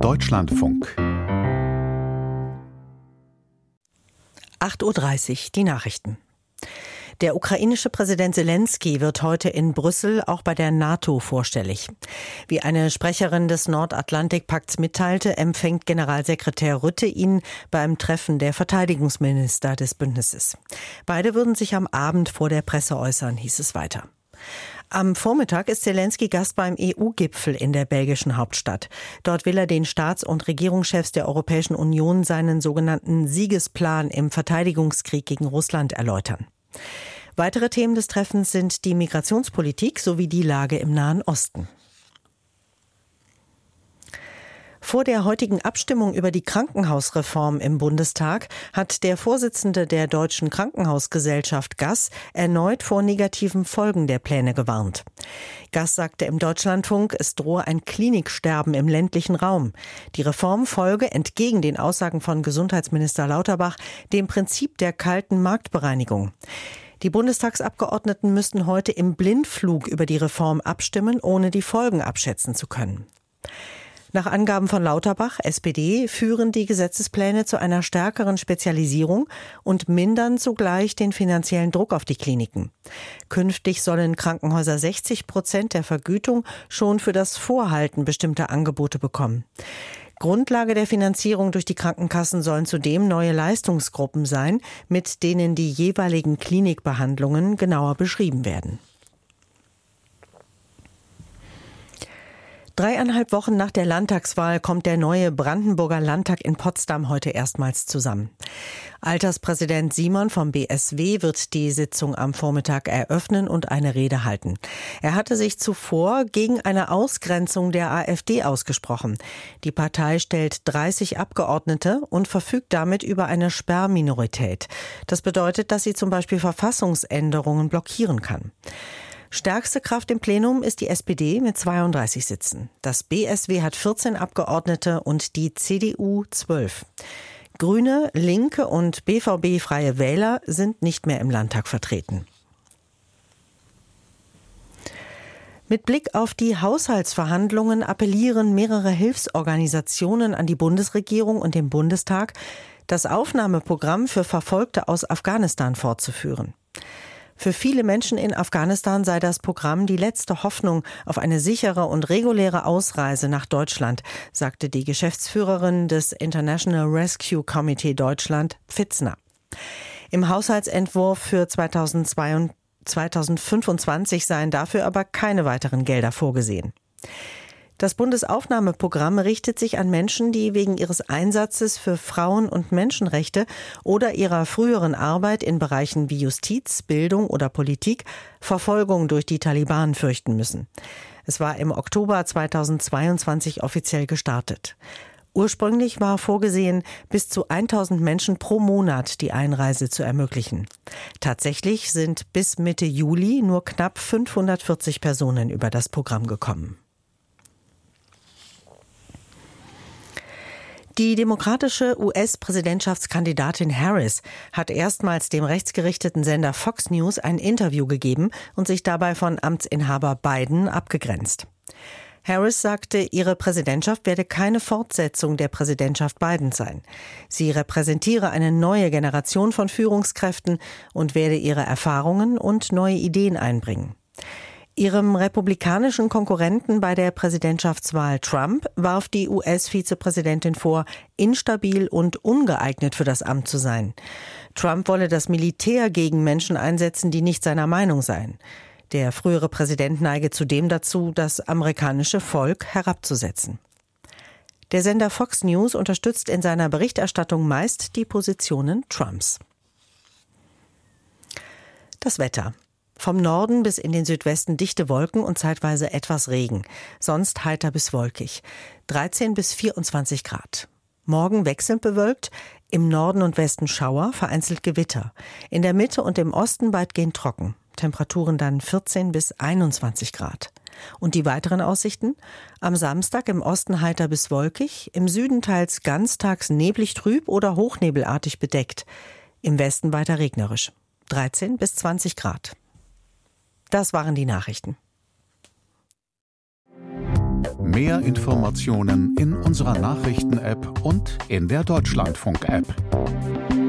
Deutschlandfunk 8:30 Uhr, die Nachrichten. Der ukrainische Präsident Selenskyj wird heute in Brüssel auch bei der NATO vorstellig. Wie eine Sprecherin des Nordatlantikpakts mitteilte, empfängt Generalsekretär Rutte ihn beim Treffen der Verteidigungsminister des Bündnisses. Beide würden sich am Abend vor der Presse äußern, hieß es weiter. Am Vormittag ist Selenskyj Gast beim EU-Gipfel in der belgischen Hauptstadt. Dort will er den Staats- und Regierungschefs der Europäischen Union seinen sogenannten Siegesplan im Verteidigungskrieg gegen Russland erläutern. Weitere Themen des Treffens sind die Migrationspolitik sowie die Lage im Nahen Osten. Vor der heutigen Abstimmung über die Krankenhausreform im Bundestag hat der Vorsitzende der Deutschen Krankenhausgesellschaft Gass erneut vor negativen Folgen der Pläne gewarnt. Gass sagte im Deutschlandfunk, es drohe ein Kliniksterben im ländlichen Raum. Die Reform folge, entgegen den Aussagen von Gesundheitsminister Lauterbach, dem Prinzip der kalten Marktbereinigung. Die Bundestagsabgeordneten müssten heute im Blindflug über die Reform abstimmen, ohne die Folgen abschätzen zu können. Nach Angaben von Lauterbach, SPD, führen die Gesetzespläne zu einer stärkeren Spezialisierung und mindern zugleich den finanziellen Druck auf die Kliniken. Künftig sollen Krankenhäuser 60% der Vergütung schon für das Vorhalten bestimmter Angebote bekommen. Grundlage der Finanzierung durch die Krankenkassen sollen zudem neue Leistungsgruppen sein, mit denen die jeweiligen Klinikbehandlungen genauer beschrieben werden. 3,5 Wochen nach der Landtagswahl kommt der neue Brandenburger Landtag in Potsdam heute erstmals zusammen. Alterspräsident Simon vom BSW wird die Sitzung am Vormittag eröffnen und eine Rede halten. Er hatte sich zuvor gegen eine Ausgrenzung der AfD ausgesprochen. Die Partei stellt 30 Abgeordnete und verfügt damit über eine Sperrminorität. Das bedeutet, dass sie zum Beispiel Verfassungsänderungen blockieren kann. Stärkste Kraft im Plenum ist die SPD mit 32 Sitzen. Das BSW hat 14 Abgeordnete und die CDU 12. Grüne, Linke und BVB Freie Wähler sind nicht mehr im Landtag vertreten. Mit Blick auf die Haushaltsverhandlungen appellieren mehrere Hilfsorganisationen an die Bundesregierung und den Bundestag, das Aufnahmeprogramm für Verfolgte aus Afghanistan fortzuführen. Für viele Menschen in Afghanistan sei das Programm die letzte Hoffnung auf eine sichere und reguläre Ausreise nach Deutschland, sagte die Geschäftsführerin des International Rescue Committee Deutschland, Pfitzner. Im Haushaltsentwurf für 2025 seien dafür aber keine weiteren Gelder vorgesehen. Das Bundesaufnahmeprogramm richtet sich an Menschen, die wegen ihres Einsatzes für Frauen- und Menschenrechte oder ihrer früheren Arbeit in Bereichen wie Justiz, Bildung oder Politik Verfolgung durch die Taliban fürchten müssen. Es war im Oktober 2022 offiziell gestartet. Ursprünglich war vorgesehen, bis zu 1000 Menschen pro Monat die Einreise zu ermöglichen. Tatsächlich sind bis Mitte Juli nur knapp 540 Personen über das Programm gekommen. Die demokratische US-Präsidentschaftskandidatin Harris hat erstmals dem rechtsgerichteten Sender Fox News ein Interview gegeben und sich dabei von Amtsinhaber Biden abgegrenzt. Harris sagte, ihre Präsidentschaft werde keine Fortsetzung der Präsidentschaft Bidens sein. Sie repräsentiere eine neue Generation von Führungskräften und werde ihre Erfahrungen und neue Ideen einbringen. Ihrem republikanischen Konkurrenten bei der Präsidentschaftswahl Trump warf die US-Vizepräsidentin vor, instabil und ungeeignet für das Amt zu sein. Trump wolle das Militär gegen Menschen einsetzen, die nicht seiner Meinung seien. Der frühere Präsident neige zudem dazu, das amerikanische Volk herabzusetzen. Der Sender Fox News unterstützt in seiner Berichterstattung meist die Positionen Trumps. Das Wetter. Vom Norden bis in den Südwesten dichte Wolken und zeitweise etwas Regen. Sonst heiter bis wolkig. 13 bis 24 Grad. Morgen wechselnd bewölkt, im Norden und Westen Schauer, vereinzelt Gewitter. In der Mitte und im Osten weitgehend trocken. Temperaturen dann 14 bis 21 Grad. Und die weiteren Aussichten? Am Samstag im Osten heiter bis wolkig, im Süden teils ganztags neblig trüb oder hochnebelartig bedeckt. Im Westen weiter regnerisch. 13 bis 20 Grad. Das waren die Nachrichten. Mehr Informationen in unserer Nachrichten-App und in der Deutschlandfunk-App.